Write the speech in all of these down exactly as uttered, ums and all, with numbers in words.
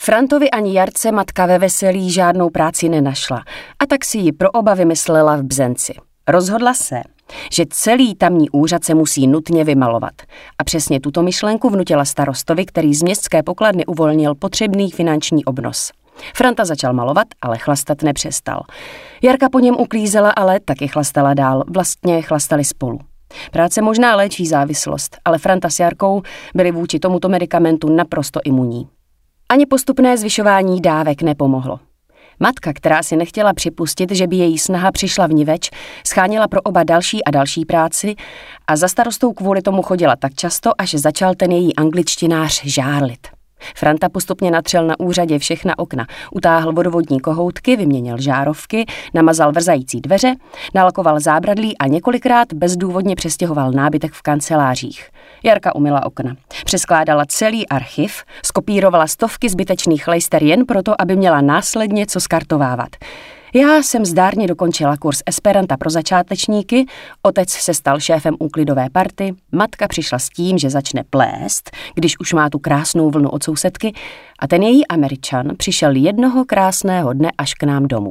Frantovi ani Jarce matka ve veselí žádnou práci nenašla a tak si ji pro oba vymyslela v Bzenci. Rozhodla se, že celý tamní úřad se musí nutně vymalovat. A přesně tuto myšlenku vnutila starostovi, který z městské pokladny uvolnil potřebný finanční obnos. Franta začal malovat, ale chlastat nepřestal. Jarka po něm uklízela, ale taky chlastala dál. Vlastně chlastali spolu. Práce možná léčí závislost, ale Franta s Jarkou byli vůči tomuto medikamentu naprosto imunní. Ani postupné zvyšování dávek nepomohlo. Matka, která si nechtěla připustit, že by její snaha přišla vniveč, scháněla pro oba další a další práci a za starostou kvůli tomu chodila tak často, až začal ten její angličtinář žárlit. Franta postupně natřel na úřadě všechna okna, utáhl vodovodní kohoutky, vyměnil žárovky, namazal vrzající dveře, nalakoval zábradlí a několikrát bezdůvodně přestěhoval nábytek v kancelářích. Jarka umyla okna, přeskládala celý archiv, skopírovala stovky zbytečných lejster jen proto, aby měla následně co skartovávat. Já jsem zdárně dokončila kurz Esperanta pro začátečníky, otec se stal šéfem úklidové party, matka přišla s tím, že začne plést, když už má tu krásnou vlnu od sousedky, a ten její Američan přišel jednoho krásného dne až k nám domů.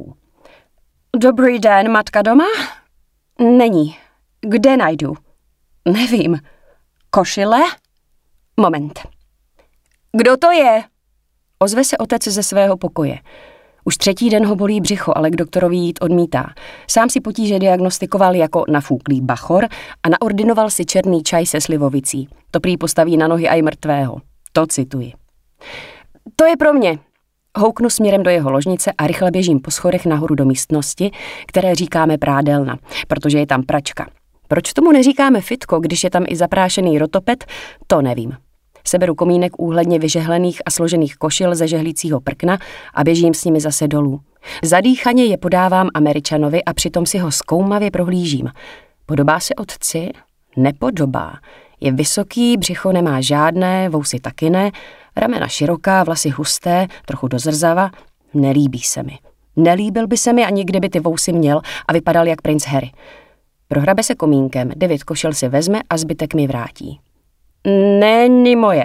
Dobrý den, matka doma? Není. Kde najdu? Nevím. Košile? Moment. Kdo to je? Ozve se otec ze svého pokoje. Už třetí den ho bolí břicho, ale k doktorovi jít odmítá. Sám si potíže diagnostikoval jako nafouklý bachor a naordinoval si černý čaj se slivovicí. To prý postaví na nohy aj mrtvého. To cituji. To je pro mě. Houknu směrem do jeho ložnice a rychle běžím po schodech nahoru do místnosti, které říkáme prádelna, protože je tam pračka. Proč tomu neříkáme fitko, když je tam i zaprášený rotopet, to nevím. Seberu komínek úhledně vyžehlených a složených košil ze žehlícího prkna a běžím s nimi zase dolů. Zadýchaně je podávám Američanovi a přitom si ho zkoumavě prohlížím. Podobá se otci? Nepodobá. Je vysoký, břicho nemá žádné, vousy taky ne, ramena široká, vlasy husté, trochu do zrzava. Nelíbí se mi. Nelíbil by se mi ani kdyby ty vousy měl a vypadal jak princ Harry. Prohrabe se komínkem, devět košil si vezme a zbytek mi vrátí. Není moje.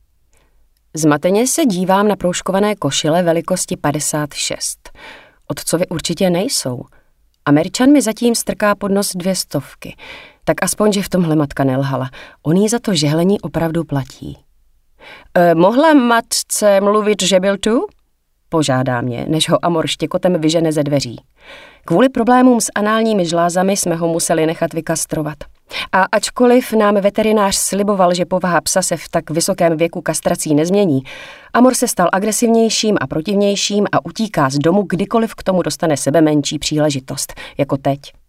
Zmateně se dívám na proužkované košile velikosti padesát šest. Otcovi určitě nejsou. Američan mi zatím strká pod nos dvě stovky. Tak aspoň, že v tomhle matka nelhala. On jí za to žehlení opravdu platí. E, mohla matce mluvit, že byl tu? Požádá mě, než ho Amor štěkotem vyžene ze dveří. Kvůli problémům s análními žlázami jsme ho museli nechat vykastrovat. A ačkoliv nám veterinář sliboval, že povaha psa se v tak vysokém věku kastrací nezmění, Amor se stal agresivnějším a protivnějším a utíká z domu, kdykoliv k tomu dostane sebe menší příležitost, jako teď.